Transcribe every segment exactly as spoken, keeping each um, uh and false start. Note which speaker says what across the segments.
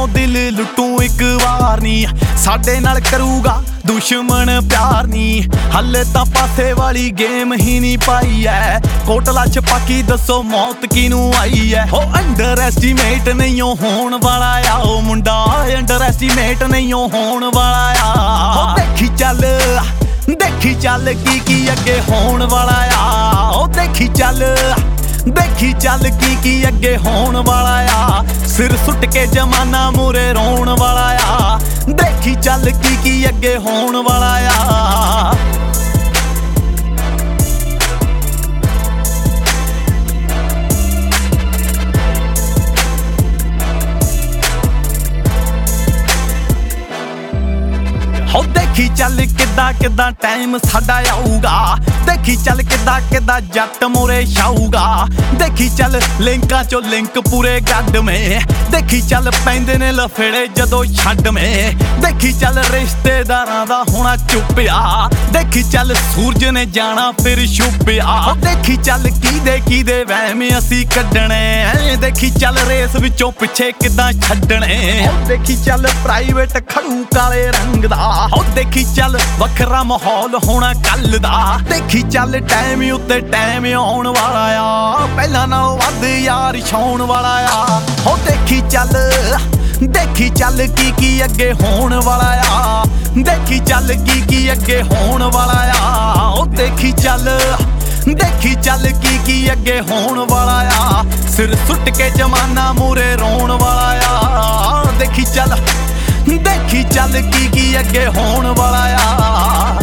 Speaker 1: ਤੋਂ ਦਿਲ ਲੁੱਟੂ ਇੱਕ ਵਾਰ ਨੀ, ਸਾਡੇ ਨਾਲ ਕਰੂਗਾ ਦੁਸ਼ਮਣ ਪਿਆਰ ਨੀ। ਹਲੇ ਤਾਂ ਪਾਸੇ ਵਾਲੀ ਗੇਮ ਹੀ ਨਹੀਂ ਪਾਈ ਐ, ਕੋਟਲਾ ਛਪਾਕੀ ਦੱਸੋ ਮੌਤ ਕਿਨੂੰ ਆਈ ਐ। ਹੋ ਅੰਡਰ ਐਸਟੀਮੇਟ ਨਹੀਂ ਹੋਣ ਵਾਲਾ ਆ ਉਹ ਮੁੰਡਾ, ਅੰਡਰ ਐਸਟੀਮੇਟ ਨਹੀਂ ਹੋਣ ਵਾਲਾ ਆ। ਹੋ ਦੇਖੀ ਚੱਲ ਦੇਖੀ ਚੱਲ ਕੀ ਕੀ ਅੱਗੇ ਹੋਣ ਵਾਲਾ ਆ। ਉਹ ਦੇਖੀ ਚੱਲ ਦੇਖੀ ਚੱਲ ਕੀ ਕੀ ਅੱਗੇ ਹੋਣ ਵਾਲਾ ਆ। ਸਿਰ ਸੁੱਟ ਕੇ ਜਮਾਨਾ ਮੂਰੇ ਰੋਣ ਵਾਲਾ ਆ। ਦੇਖੀ ਚੱਲ ਕੀ ਕੀ ਅੱਗੇ ਹੋਣ ਵਾਲਾ ਆ। ਹੋ ਦੇਖੀ ਚੱਲ ਕਿੱਦਾਂ ਕਿੱਦਾਂ ਟਾਈਮ ਸਾਡਾ ਆਊਗਾ। ਦੇਖੀ ਚੱਲ ਕਿੱਦਾਂ ਕਿੱਦਾਂ ਜੱਟ ਮੋਰੇ ਛਾਊਗਾ। ਦੇਖੀ ਚੱਲ ਲਿੰਕਾਂ ਚੋਂ ਲਿੰਕ ਪੂਰੇ ਗੱਡਵੇਂ। ਦੇਖੀ ਚੱਲ ਪੈਂਦੇ ਨੇ ਲਫੇੜੇ ਜਦੋਂ ਛੱਡਵੇਂ। ਦੇਖੀ ਚੱਲ ਰਿਸ਼ਤੇਦਾਰਾਂ ਦਾ ਹੋਣਾ ਚੁੱਪਿਆ। ਦੇਖੀ ਚੱਲ ਸੂਰਜ ਨੇ ਜਾਣਾ ਫਿਰ ਛੁਪਿਆ। ਦੇਖੀ ਚੱਲ ਕਿਹਦੇ ਕਿਹਦੇ ਵਹਿਮ ਅਸੀਂ ਕੱਢਣੇ। ਦੇਖੀ ਚੱਲ ਰੇਸ ਵਿੱਚੋਂ ਪਿੱਛੇ ਕਿੱਦਾਂ ਛੱਡਣੇ। ਦੇਖੀ ਚੱਲ ਪ੍ਰਾਈਵੇਟ ਖੜੂ ਕਾਲੇ ਰੰਗ ਦਾ। ਹੋ ਦੇਖੀ ਚੱਲ ਵੱਖਰਾ ਮਾਹੌਲ ਹੋਣਾ ਕੱਲ ਦਾ। ਦੇਖੀ ਚੱਲ ਟਾਈਮ ਉੱਤੇ ਟਾਈਮ ਆਉਣ ਵਾਲਾ ਆ। ਪਹਿਲਾਂ ਨਾਲੋਂ ਵੱਧ ਯਾਰ ਛਾਉਣ ਵਾਲਾ ਆ। ਹੋ ਦੇਖੀ ਚੱਲ ਦੇਖੀ ਚੱਲ ਕੀ ਕੀ ਅੱਗੇ ਹੋਣ ਵਾਲਾ ਆ। ਦੇਖੀ ਚੱਲ ਕੀ ਕੀ ਅੱਗੇ ਹੋਣ ਵਾਲਾ ਆ। ਉਹ ਦੇਖੀ ਚੱਲ ਦੇਖੀ ਚੱਲ ਕੀ ਕੀ ਅੱਗੇ ਹੋਣ ਵਾਲਾ ਆ। ਸਿਰ ਸੁੱਟ ਕੇ ਜਮਾਨਾ ਮੂਰੇ ਰੋਣ ਵਾਲਾ ਆ। ਦੇਖੀ ਚੱਲ ਦੇਖੀ ਚੱਲ ਕੀ ਕੀ ਅੱਗੇ ਹੋਣ ਵਾਲਾ ਆ।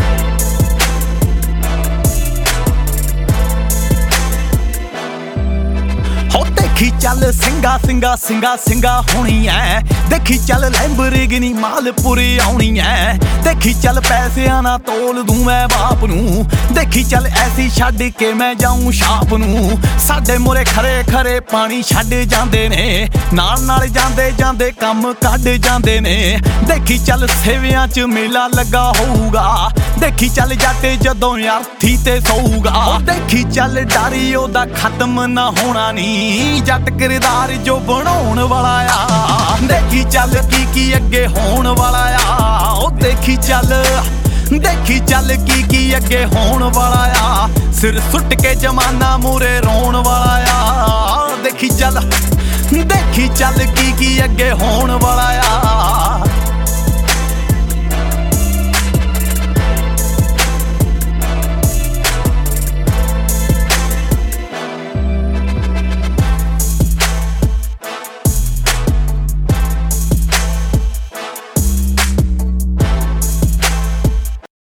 Speaker 1: ਹੋ ਦੇਖੀ ਚੱਲ ਸਿੰਘਾ ਸਿੰਘਾ ਸਿੰਘਾ ਸਿੰਘਾ ਹੋਣੀ ਐ। ਦੇਖੀ ਚੱਲ ਲੈਂਬਰਗਿਨੀ ਮਾਲਪੁਰੀ ਆਉਣੀ ਐ। ਦੇਖੀ ਚੱਲ ਪੈਸਿਆਂ ਨਾਲ ਤੋਲ ਦੂੰ ਮੈਂ ਬਾਪ ਨੂੰ। ਦੇਖੀ ਚੱਲ ਐਸੀ ਛੱਡ ਕੇ ਮੈਂ ਜਾਊਂ ਛਾਪ ਨੂੰ। ਸਾਡੇ ਮੂਰੇ ਖਰੇ ਖਰੇ ਪਾਣੀ ਛੱਡ ਜਾਂਦੇ ਨੇ, ਨਾਲ ਨਾਲ ਜਾਂਦੇ ਜਾਂਦੇ ਕੰਮ ਕੱਢ ਜਾਂਦੇ ਨੇ। ਦੇਖੀ ਚੱਲ ਸੇਵਿਆਂ ਚ ਮੇਲਾ ਲੱਗਾ ਹੋਊਗਾ। ਦੇਖੀ ਚੱਲ ਜੱਟ ਜਦੋਂ ਅਰਥੀ ਤੇ ਸੌਊਗਾ। ਦੇਖੀ ਚੱਲ ਡਰ ਉਹਦਾ ਖਤਮ ਨਾ ਹੋਣਾ ਨੀ, ਜੱਟ ਕਿਰਦਾਰ ਜੋ ਬਣਾਉਣ ਵਾਲਾ ਆ। ਦੇਖੀ ਚੱਲ ਕੀ ਕੀ ਅੱਗੇ ਹੋਣ ਵਾਲਾ ਆ। ਉਹ ਦੇਖੀ ਚੱਲ ਦੇਖੀ ਚੱਲ ਕੀ ਕੀ ਅੱਗੇ ਹੋਣ ਵਾਲਾ ਆ। ਸਿਰ ਸੁੱਟ ਕੇ ਜਮਾਨਾ ਮੂਰੇ ਰੋਣ ਵਾਲਾ ਆ। ਦੇਖੀ ਚੱਲ ਦੇਖੀ ਚੱਲ ਕੀ ਕੀ ਅੱਗੇ ਹੋਣ ਵਾਲਾ ਆ।